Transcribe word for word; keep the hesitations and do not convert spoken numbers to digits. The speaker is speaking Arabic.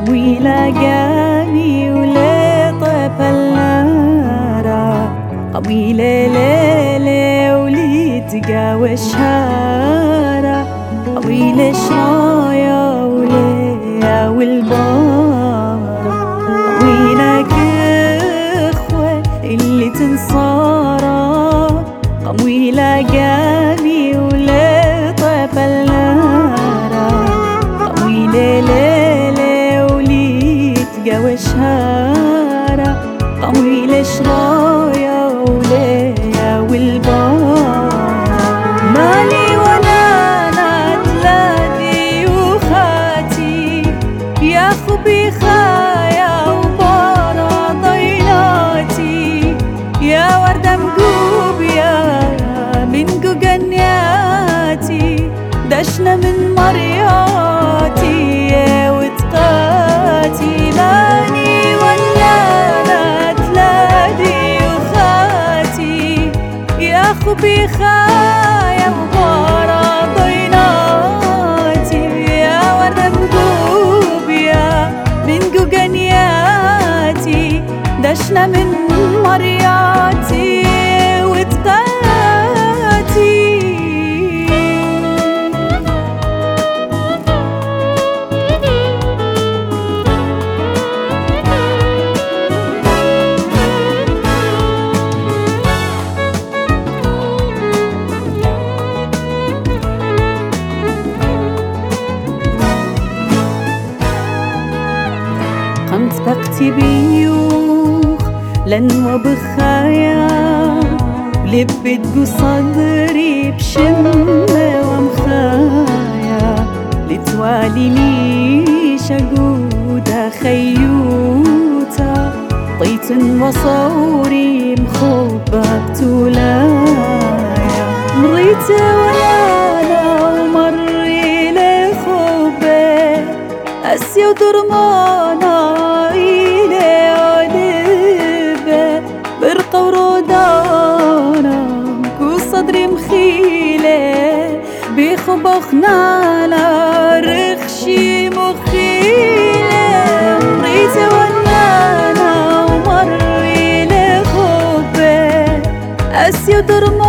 قمويلة جاني ولطف النارا قمويلة ليلة وليتقاوى الشارع قمويلة شرايا وليا والبارة قمويلة كخوة اللي تنصارا قمويلة جاني ولطف النارا قمويلة ليلة وليتقاوى الشارع قمويلة شرايا وليا والبارة مالي ولا نتلادي وخاتي يا خبي خايا وبارة ضيلاتي يا وردة مقوب يا من قنياتي دشنا من مرياتي يا وتقاتي ماني ولا نتلادي وخاتي يا خبي خايا وبارة ضيناتي يا وردة مقوب يا من قنياتي دشنا من مرياتي وتقاتي قمت بقتي بيوخ لن وبخايا لبت جو صدري بشمة ومخايا لتوالي ليش أقودة خيوتا طيت وصوري مخوبة بتولايا مريت ولانا ومري لخوبة أسيا ودرمانا إلي عدبة برقة ورودانا كو صدري مخيلة بخبا خنانا رخشي مخيلة مريت ولانا ومري لخوبة أسيا ودرمانا